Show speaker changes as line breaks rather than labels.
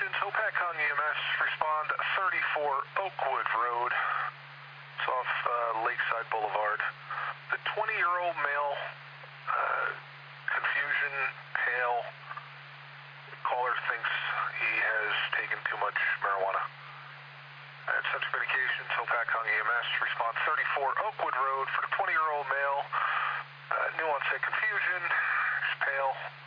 Communications, Hopac County EMS, respond 34 Oakwood Road. It's off Lakeside Boulevard. The 20-year-old male, confusion, pale. The caller thinks he has taken too much marijuana. Center Communications, Hopac County EMS, respond 34 Oakwood Road for the 20-year-old male. New onset confusion, he's pale.